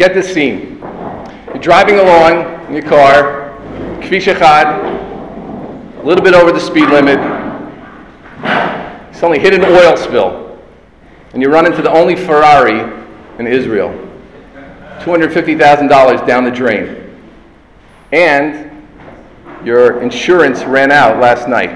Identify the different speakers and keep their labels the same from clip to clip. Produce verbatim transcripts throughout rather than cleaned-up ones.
Speaker 1: Get this scene. You're driving along in your car, Kvish Echad, a little bit over the speed limit. You suddenly hit an oil spill, and you run into the only Ferrari in Israel. two hundred fifty thousand dollars down the drain. And your insurance ran out last night.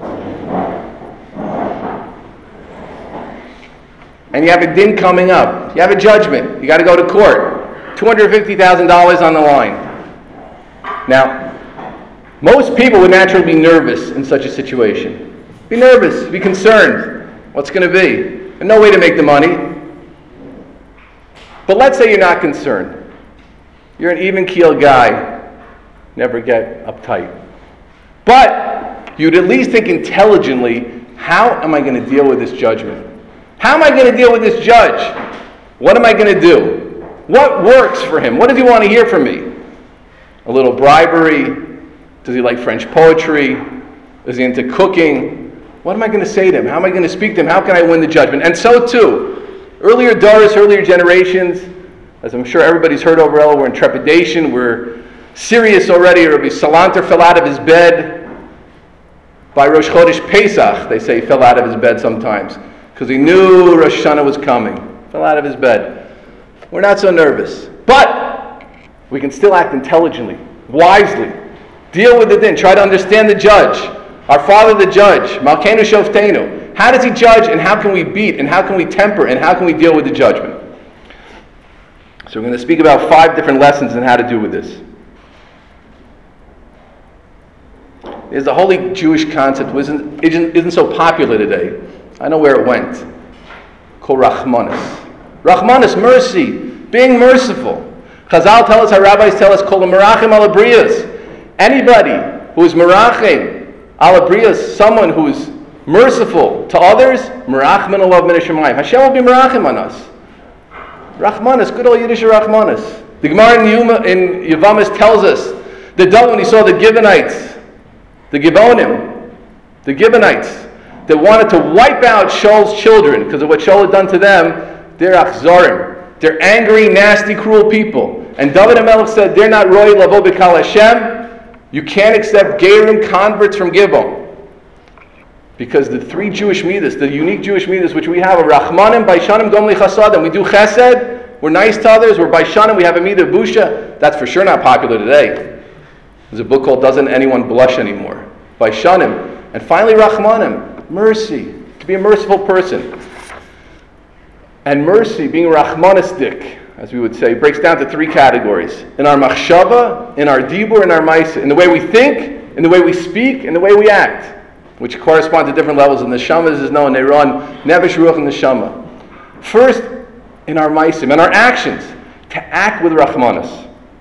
Speaker 1: And you have a din coming up. You have a judgment. You got to go to court. two hundred fifty thousand dollars on the line. Now, most people would naturally be nervous in such a situation. Be nervous, be concerned. What's going to be? And no way to make the money. But let's say you're not concerned. You're an even-keeled guy. Never get uptight. But you'd at least think intelligently, how am I going to deal with this judgment? How am I going to deal with this judge? What am I going to do? What works for him? What does he want to hear from me? A little bribery? Does he like French poetry? Is he into cooking? What am I going to say to him? How am I going to speak to him? How can I win the judgment? And so too, earlier Doris, earlier generations, as I'm sure everybody's heard over all, we're in trepidation, we're serious already. Rabbi Salanter fell out of his bed. By Rosh Chodesh Pesach, they say he fell out of his bed sometimes, because he knew Rosh Hashanah was coming. Fell out of his bed. We're not so nervous. But we can still act intelligently, wisely. Deal with the din. Try to understand the judge. Our Father the judge. Malkeinu Shoftenu. How does he judge, and how can we beat, and how can we temper, and how can we deal with the judgment? So we're going to speak about five different lessons on how to do with this. There's a holy Jewish concept which isn't, isn't, isn't so popular today. I know where it went. Called Rachmanis. Rachmanis, mercy, being merciful. Chazal tell us, our rabbis tell us, Kol Merachim ala Briyos. Anybody who is Merachim ala Briyos, someone who is merciful to others, Merachim alav min hashamayim. Hashem will be Merachim on us. Rachmanis, good old Yiddish Rachmanis. The Gemara in, Yuma, in Yavamis tells us that David, when he saw the Gibeonites, the Gibeonim, the Gibeonites, that wanted to wipe out Shaul's children because of what Shaul had done to them, they're achzarim. They're angry, nasty, cruel people. And David HaMelech said, they're not roy lavo b'kal Hashem. You can't accept Gerim, converts from Gibon. Because the three Jewish midas, the unique Jewish midas which we have, are Rachmanim, Baishanim, Gom Lichasadim. We do chesed, we're nice to others, we're Baishanim, we have a midah busha. That's for sure not popular today. There's a book called Doesn't Anyone Blush Anymore? Baishanim. And finally Rachmanim, mercy, to be a merciful person. And mercy, being Rachmanistic, as we would say, breaks down to three categories. In our machshava, in our dibur, in our maisa. In the way we think, in the way we speak, in the way we act, which correspond to different levels. In the neshama, this is known, they run nevesh ruach and neshama. First, in our maisim, in our actions, to act with Rachmanis.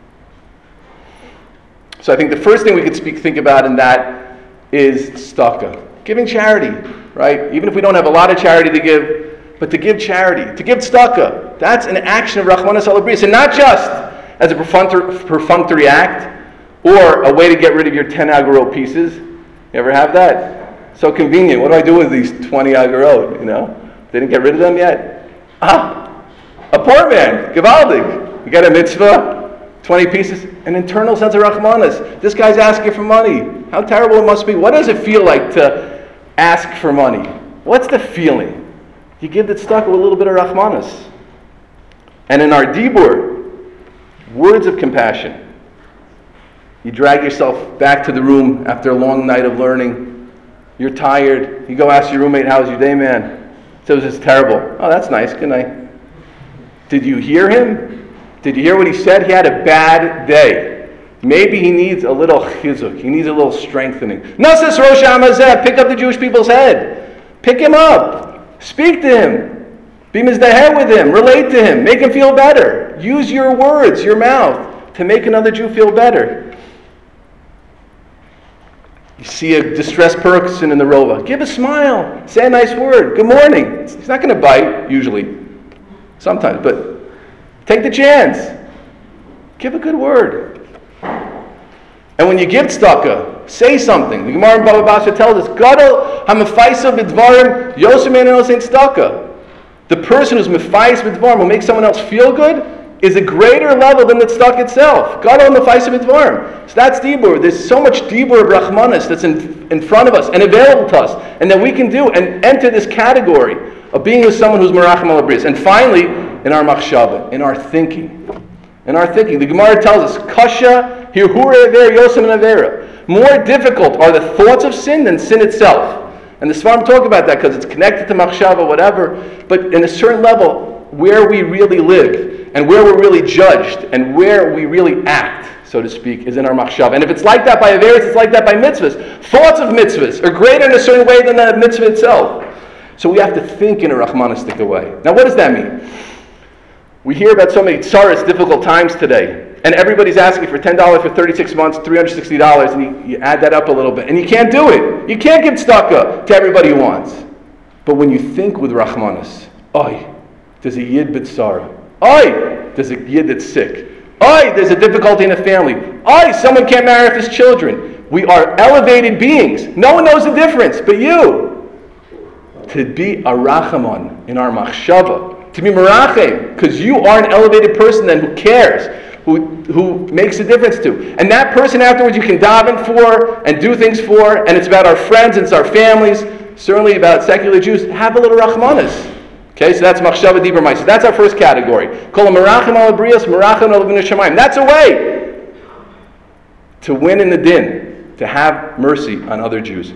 Speaker 1: So I think the first thing we could speak, think about in that is tzedakah, giving charity, right? Even if we don't have a lot of charity to give, but to give charity, to give tzedakah, that's an action of Rachmanis ala Briyos, and not just as a perfunctory, perfunctory act or a way to get rid of your ten agorot pieces. You ever have that? So convenient. What do I do with these twenty agorot? You know, they didn't get rid of them yet. Ah, a poor man, gewaldig. You got a mitzvah, twenty pieces, an internal sense of Rachmanis. This guy's asking for money. How terrible it must be. What does it feel like to ask for money? What's the feeling? You give the tzedakah with a little bit of Rachmanis. And in our dibur, words of compassion. You drag yourself back to the room after a long night of learning. You're tired. You go ask your roommate, "How was your day, man?" He says, "It's terrible." "Oh, that's nice. Good night." Did you hear him? Did you hear what he said? He had a bad day. Maybe he needs a little chizuk. He needs a little strengthening. Nasis Rosh Hamazeh, pick up the Jewish people's head. Pick him up. Speak to him. Be mizdaher with him. Relate to him. Make him feel better. Use your words, your mouth, to make another Jew feel better. You see a distressed person in the rova. Give a smile. Say a nice word. Good morning. He's not going to bite, usually. Sometimes, but take the chance. Give a good word. And when you give tzedakah, say something. The Gemara in Baba Basra tells us, Gadol ha'mefaisa b'dvarim yosem eno sein tzedakah. The person who's mefais b'dvarim will make someone else feel good is a greater level than the tzedakah itself. God on the face of Dvarim. So that's dibur. There's so much dibur of Rachmanis that's in, in front of us and available to us, and that we can do and enter this category of being with someone who's merachim al abris. And finally, in our machshava, in our thinking. In our thinking. The Gemara tells us, Kasha, hirhure aver, yosem avera. More difficult are the thoughts of sin than sin itself. And the Sfarim talk about that because it's connected to machshava, whatever. But in a certain level, where we really live, and where we're really judged, and where we really act, so to speak, is in our machshava. And if it's like that by averis, it's like that by mitzvahs. Thoughts of mitzvahs are greater in a certain way than the mitzvah itself. So we have to think in a Rahmanistic way. Now what does that mean? We hear about so many tsaras, difficult times today, and everybody's asking for ten dollars for thirty-six months, three hundred sixty dollars, and you, you add that up a little bit, and you can't do it. You can't give tzedakah to everybody who wants. But when you think with Rahmanis, oy, there's a yid b'tzara. Oy, there's a yid that's sick. Oy, there's a difficulty in the family. Oy, someone can't marry off his children. We are elevated beings. No one knows the difference but you. To be a rachamon in our machshava, to be merachem, because you are an elevated person then who cares, who who makes a difference to. And that person afterwards you can daven for and do things for, and it's about our friends, and it's our families, certainly about secular Jews. Have a little rachmanis. Okay, so that's machshava dibur ma'aseh. That's our first category. Kol merachem al abrios, merachem al b'nei shamayim. That's a way to win in the din, to have mercy on other Jews.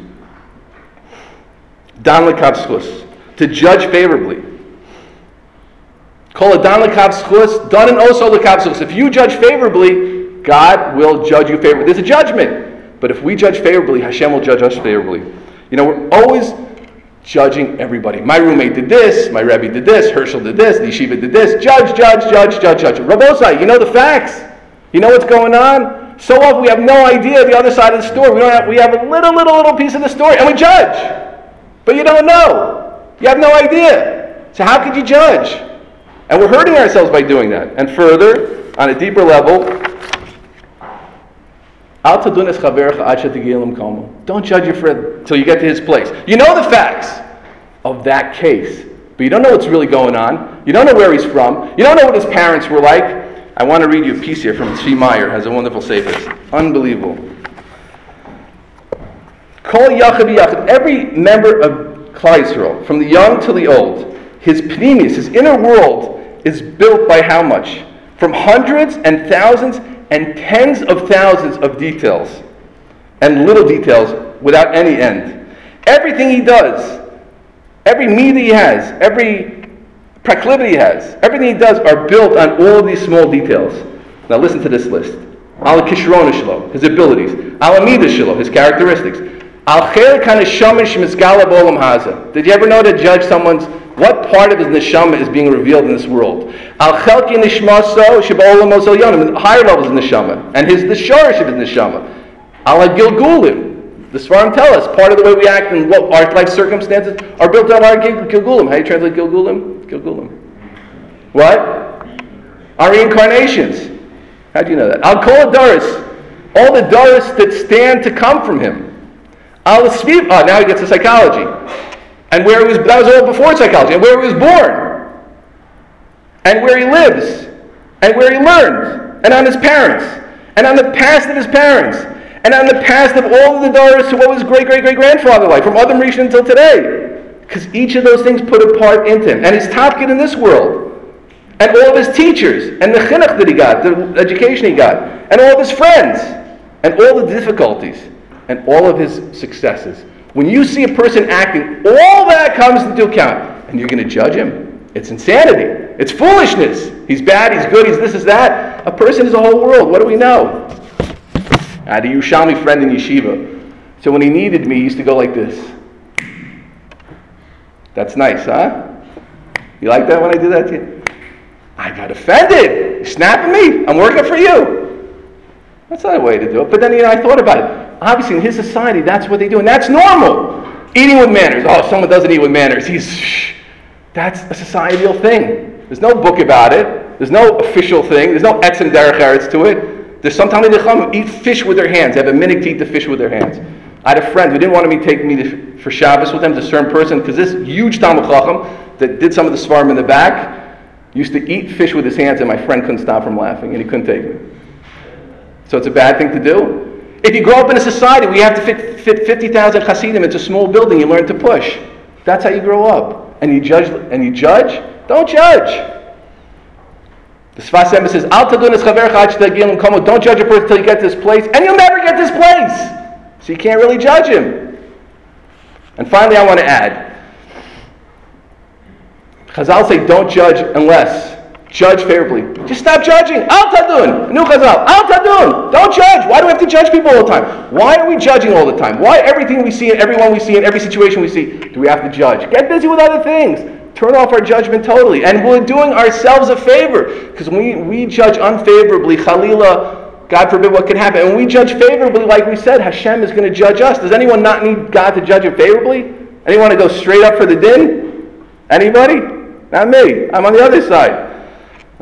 Speaker 1: Dan l'kav schus, to judge favorably. Kol dan l'kav schus, dan and also l'kav schus. If you judge favorably, God will judge you favorably. There's a judgment. But if we judge favorably, Hashem will judge us favorably. You know, we're always judging everybody. My roommate did this, my Rebbe did this, Herschel did this, the yeshiva did this. Judge, judge, judge, judge, judge. Rabbosai, you know the facts. You know what's going on. So often we have no idea the other side of the story. We don't have, we have a little, little, little piece of the story, and we judge. But you don't know. You have no idea. So how could you judge? And we're hurting ourselves by doing that. And further, on a deeper level, don't judge your friend till you get to his place. You know the facts of that case, but you don't know what's really going on. You don't know where he's from. You don't know what his parents were like. I want to read you a piece here from Tzvi Meyer, has a wonderful sefer. Unbelievable. Kol yachad yachad, every member of Klal Yisrael, from the young to the old, his pnimius, his inner world, is built by how much? From hundreds and thousands and tens of thousands of details, and little details without any end. Everything he does, every midah he has, every proclivity he has, everything he does are built on all of these small details. Now listen to this list. Al kishrona shelo, his abilities. Al midah shelo, his characteristics. Al chelik haneshama shemizgala b'olam haza. Did you ever know to judge someone's, what part of his neshama is being revealed in this world? Al chelki nishmaso sheba'olam ozal yonim, higher levels of neshama, and his the shorish of his neshama. Al gilgulim. The Sfarim tell us part of the way we act and what our life circumstances are built on our gilgulim. How do you translate gilgulim? Gilgulim. What? Our reincarnations. How do you know that? Al kol daris, all the daris that stand to come from him. Al sviv. Oh, now he gets to psychology, and where he was. That was all before psychology, and where he was born, and where he lives, and where he learned, and on his parents, and on the past of his parents, and on the past of all of the daughters to what was great great great grandfather like, from Adam Rishon until today, because each of those things put a part into him, and his tafkid in this world, and all of his teachers, and the chinuch that he got, the education he got, and all of his friends, and all the difficulties, and all of his successes. When you see a person acting, all that comes into account, and you're going to judge him. It's insanity. It's foolishness. He's bad, he's good, he's this, is that. A person is a whole world. What do we know? I had a Yerushalmi friend in yeshiva. So when he needed me, he used to go like this. That's nice, huh? You like that when I do that to you? I got offended. You're snapping me. I'm working for you. That's not a way to do it. But then, you know, I thought about it. Obviously, in his society, that's what they do, and that's normal. Eating with manners. Oh, someone doesn't eat with manners. He's shh. That's a societal thing. There's no book about it. There's no official thing. There's no etzem derech eretz to it. There's sometimes they come eat fish with their hands. They have a minute to eat the fish with their hands. I had a friend who didn't want me to take me to, for Shabbos with him to a certain person, because this huge Talmud Chacham that did some of the Svarim in the back, Used to eat fish with his hands, and my friend couldn't stop from laughing, and he couldn't take it. So it's a bad thing to do? If you grow up in a society where you have to fit, fit fifty thousand Hasidim into a small building, you learn to push. That's how you grow up. And you judge, and you judge? Don't judge. The Sfas Emes says, Al tadun es chavercha ad shetagil l'mkomo. Don't judge a person until you get to this place, and you'll never get this place. So you can't really judge him. And finally, I want to add, Chazal say don't judge unless, judge favorably. Just stop judging. Al tadun. New Chazal. Al tadun. Don't judge. Why do we have to judge people all the time? Why are we judging all the time? Why everything we see and everyone we see in every situation we see do we have to judge? Get busy with other things. Turn off our judgment totally. And we're doing ourselves a favor. Because when we, we judge unfavorably, Khalila, God forbid what can happen. And when we judge favorably, like we said, Hashem is going to judge us. Does anyone not need God to judge him favorably? Anyone want to go straight up for the din? Anybody? Not me. I'm on the other side.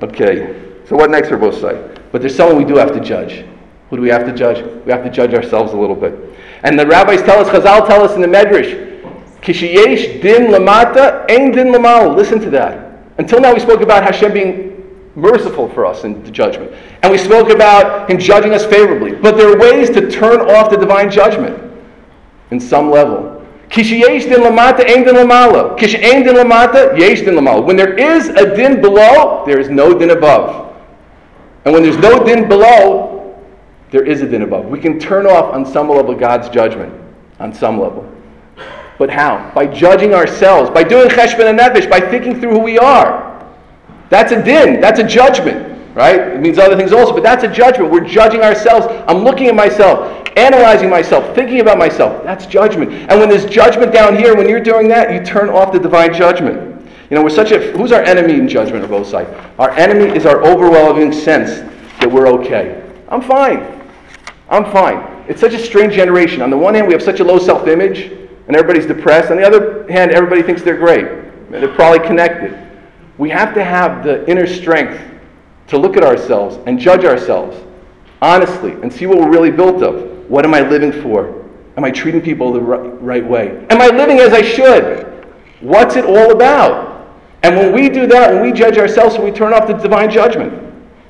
Speaker 1: Okay. So what next are both sides? But there's someone we do have to judge. Who do we have to judge? We have to judge ourselves a little bit. And the rabbis tell us, Chazal tell us in the Medrash, Kishiyesh din lamata, ein din lamal. Listen to that. Until now we spoke about Hashem being merciful for us in the judgment. And we spoke about Him judging us favorably. But there are ways to turn off the divine judgment in some level. Kishiyesh din lamata, ein din lamala. Kish ein din lamata, yesh din lamal. When there is a din below, there is no din above. And when there's no din below, there is a din above. We can turn off on some level God's judgment. On some level. But how? By judging ourselves, by doing cheshbon nefesh, by thinking through who we are. That's a din, that's a judgment, right? It means other things also, but that's a judgment. We're judging ourselves. I'm looking at myself, analyzing myself, thinking about myself. That's judgment. And when there's judgment down here, when you're doing that, you turn off the divine judgment. You know, we're such a, who's our enemy in judgment of both sides? Our enemy is our overwhelming sense that we're okay. I'm fine. I'm fine. It's such a strange generation. On the one hand, we have such a low self-image, and everybody's depressed. On the other hand, everybody thinks they're great. They're probably connected. We have to have the inner strength to look at ourselves and judge ourselves honestly and see what we're really built of. What am I living for? Am I treating people the right, right way? Am I living as I should? What's it all about? And when we do that, when we judge ourselves, we turn off the divine judgment.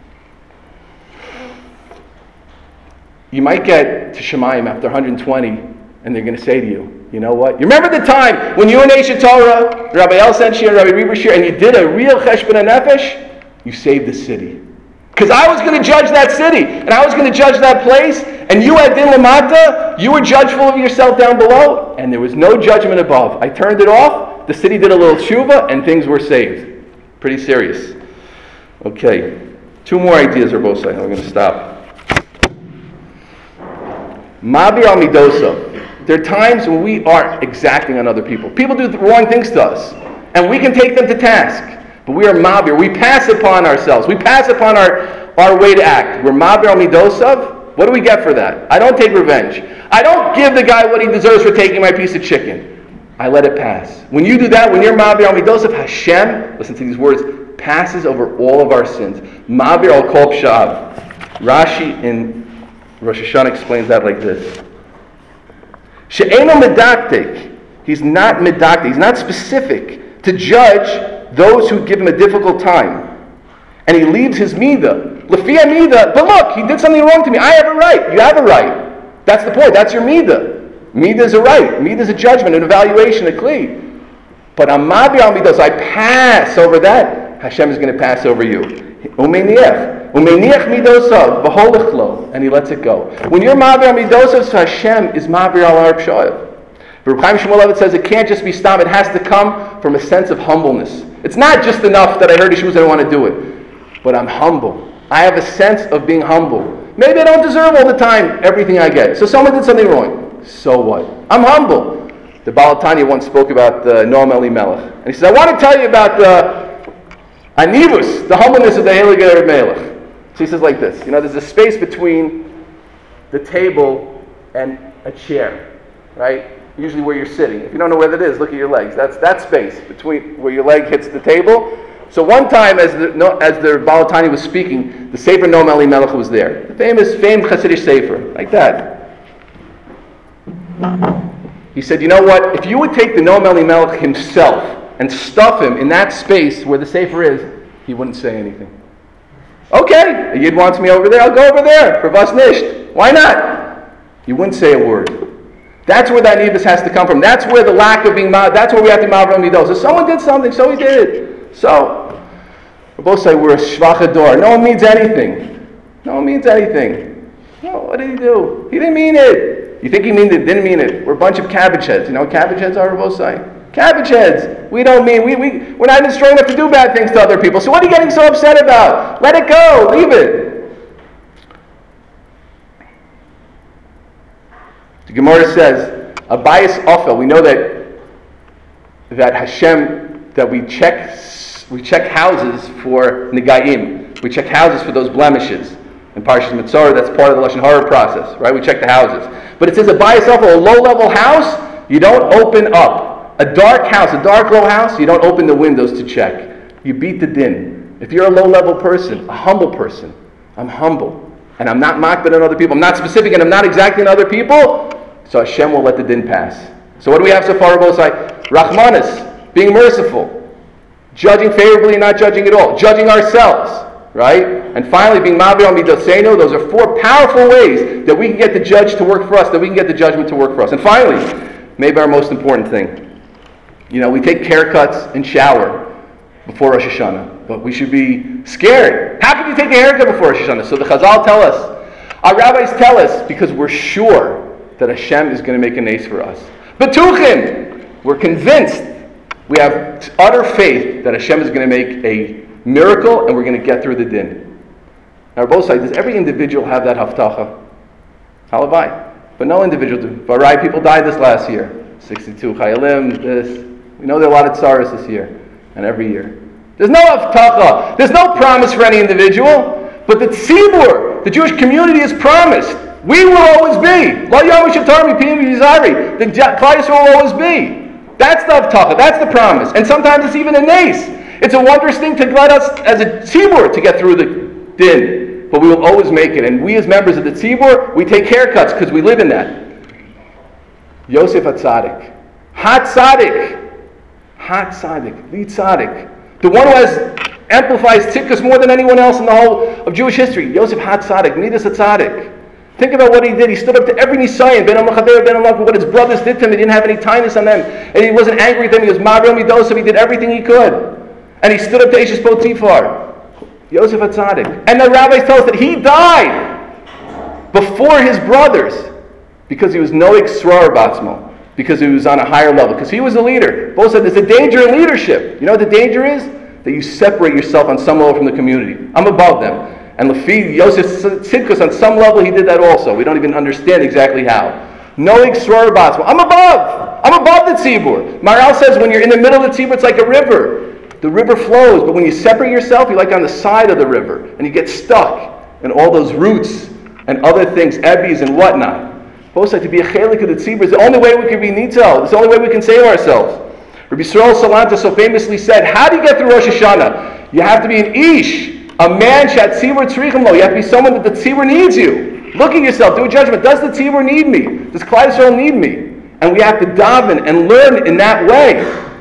Speaker 1: You might get to Shemayim after one hundred twenty, and they're going to say to you, you know what? You remember the time when you and Eish Torah, Rabbi El Senshir, Rabbi Ribashir, and you did a real cheshbon nefesh? You saved the city. Because I was going to judge that city, and I was going to judge that place, and you had din lamata, you were judgeful of yourself down below, and there was no judgment above. I turned it off, the city did a little tshuva, and things were saved. Pretty serious. Okay, two more ideas are both saying. We're going to stop. Mabir al midosa. There are times when we are exacting on other people. People do the wrong things to us, and we can take them to task. But we are mabir. We pass upon ourselves. We pass upon our, our way to act. We're mabir al midosav. What do we get for that? I don't take revenge. I don't give the guy what he deserves for taking my piece of chicken. I let it pass. When you do that, when you're mabir al midosav, Hashem, listen to these words, passes over all of our sins. Mabir al kol pshav. Rashi in Rosh Hashanah explains that like this. She'eno medaktik. He's not medaktik. He's not specific to judge those who give him a difficult time. And he leaves his midah. Lefia midah. But look, he did something wrong to me. I have a right. You have a right. That's the point. That's your midah. Midah is a right. Midah is a judgment, an evaluation, a kli. But amabi al midos, I pass over that. Hashem is going to pass over you. Umeniach. Umeniach midosav, v'holechlo, and he lets it go. When you're ma'avir midosav, so Hashem is ma'avir al har pshayav. But Reb Chaim Shmulevitz says it can't just be stam, it has to come from a sense of humbleness. It's not just enough that I heard Yeshua, I don't want to do it. But I'm humble. I have a sense of being humble. Maybe I don't deserve all the time everything I get. So someone did something wrong. So what? I'm humble. The Baal Tanya once spoke about uh, Noam Elimelech. And he says, I want to tell you about the anivus, the humbleness of the Heilige Rebbe Melech. So he says like this, you know, there's a space between the table and a chair, right? Usually where you're sitting. If you don't know where that is, look at your legs. That's that space between where your leg hits the table. So one time, as the no, as the Baal Tanya was speaking, the Sefer Noam Elimelech was there. The famous, famed Hasidic Sefer, like that. He said, you know what? If you would take the Noam Elimelech himself and stuff him in that space where the Sefer is, He wouldn't say anything. Okay, a Yid wants me over there, I'll go over there. For was nicht. Why not? You wouldn't say a word. That's where that nivus has to come from. That's where the lack of being, that's where we have to ma'aver midos. If someone did something, so he did. So, we both say we're a shvacha dor. No one means anything. No one means anything. No, what did he do? He didn't mean it. You think he mean it? Didn't mean it. We're a bunch of cabbage heads. You know what cabbage heads are, we both say? Cabbage heads. We don't mean, we, we, we're not even strong enough to do bad things to other people. So what are you getting so upset about? Let it go. Leave it. The Gemara says, a bias ofel. We know that that Hashem, that we check we check houses for negaim. We check houses for those blemishes. In Parshas Mitzorah, that's part of the Lashon Hara process, right? We check the houses. But it says a bias ofel, a low-level house, you don't open up. A dark house, a dark low house, you don't open the windows to check. You beat the din. If you're a low-level person, a humble person, I'm humble, and I'm not mocked on other people, I'm not specific and I'm not exacting other people, so Hashem will let the din pass. So what do we have so far? Both sides. Rachmanis, being merciful, judging favorably and not judging at all, judging ourselves, right? And finally, being ma'aver midoseinu. Those are four powerful ways that we can get the judge to work for us, that we can get the judgment to work for us. And finally, maybe our most important thing. You know, we take haircuts and shower before Rosh Hashanah, but we should be scared. How can you take a haircut before Rosh Hashanah? So the Chazal tell us, our rabbis tell us, because we're sure that Hashem is going to make a nace for us. Betuchim, we're convinced, we have utter faith that Hashem is going to make a miracle and we're going to get through the din. Now, on both sides, does every individual have that haftacha? Halavai. But no individual do. Varai, people died this last year. sixty-two chayalim, this. We know there are a lot of tsaras this year and every year. There's no haftacha. There's no promise for any individual. But the tzibur, the Jewish community, is promised. We will always be. Lo yom shatarmi piyim yizari. The Klal Yisrael will always be. That's the haftacha. That's the promise. And sometimes it's even a nace. It's a wondrous thing to let us as a tzibur to get through the din. But we will always make it. And we as members of the tzibur, we take haircuts because we live in that. Yosef HaTzadik. HaTzadik. HaTzadik. The Tzadik. The one who has amplifies tzidkus more than anyone else in the whole of Jewish history. Yosef HaTzadik. Midas HaTzadik. Think about what he did. He stood up to every Nisayan, Ben Amachaber, Ben Amak, what his brothers did to him. He didn't have any kindness on them. And he wasn't angry at them. He was Ma'aver Midos, he did everything he could. And he stood up to Eishes Potifar. Yosef HaTzadik. And the rabbis tell us that he died before his brothers because he was Noeg Srar Batzmo, because he was on a higher level, because he was a leader. Both said there's a danger in leadership. You know what the danger is? That you separate yourself on some level from the community. I'm above them. And Lefi, Yosef Tzidkus, on some level, he did that also. We don't even understand exactly how. Noeg Srar Batzmo. I'm above. I'm above the tzibur. Maral says when you're in the middle of the tzibur, it's like a river. The river flows, but when you separate yourself, you're like on the side of the river, and you get stuck in all those roots and other things, ebbies and whatnot. Both sides, to be a chelik of the tzibur is the only way we can be nitzel. It's the only way we can save ourselves. Rabbi Yisrael Salanta so famously said, how do you get through Rosh Hashanah? You have to be an ish. A man shat tzibur tzrichim lo. You have to be someone that the tzibur needs you. Look at yourself. Do a judgment. Does the tzibur need me? Does Klal Yisrael need me? And we have to daven and learn in that way.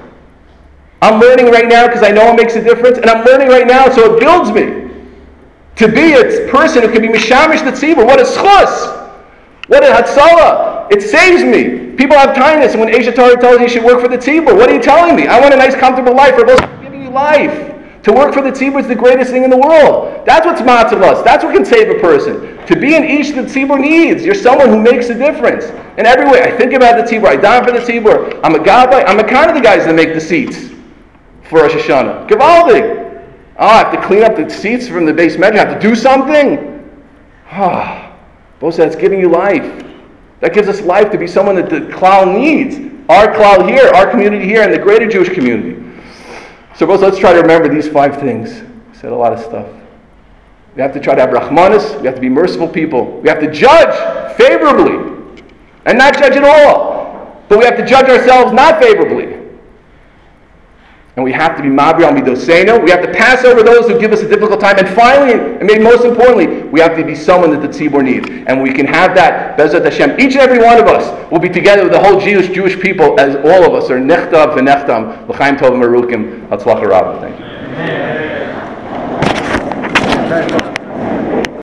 Speaker 1: I'm learning right now because I know it makes a difference, and I'm learning right now so it builds me to be a person who can be mishamish the tzibur. What a schus! What a hatzalah! It saves me. People have kindness, and when Eshet Torah tells you you should work for the tzibur, what are you telling me? I want a nice, comfortable life. We're both giving you life. To work for the tzibur is the greatest thing in the world. That's what's matzah us. That's what can save a person. To be an ish the tzibur needs. You're someone who makes a difference. In every way. I think about the tzibur. I daven for the tzibur. I'm a gabbai. I'm a kind of the guys that make the seats for Rosh Hashanah. Givaldik. Oh, I have to clean up the seats from the base measure. I have to do something. Ah, both that's giving you life. That gives us life to be someone that the klal needs. Our klal here, our community here, and the greater Jewish community. So both, let's try to remember these five things. I said a lot of stuff. We have to try to have rachmanis. We have to be merciful people. We have to judge favorably and not judge at all. But we have to judge ourselves not favorably. And we have to be ma'aver midoseinu. We have to pass over those who give us a difficult time. And finally, and maybe most importantly, we have to be someone that the tzibur needs. And we can have that, Bezrat Hashem. Each and every one of us will be together with the whole Jewish Jewish people, as all of us are nechtav v'nechtam l'chaim tov v'merukim hatzlacha rabba. Thank you. Amen.
Speaker 2: Okay.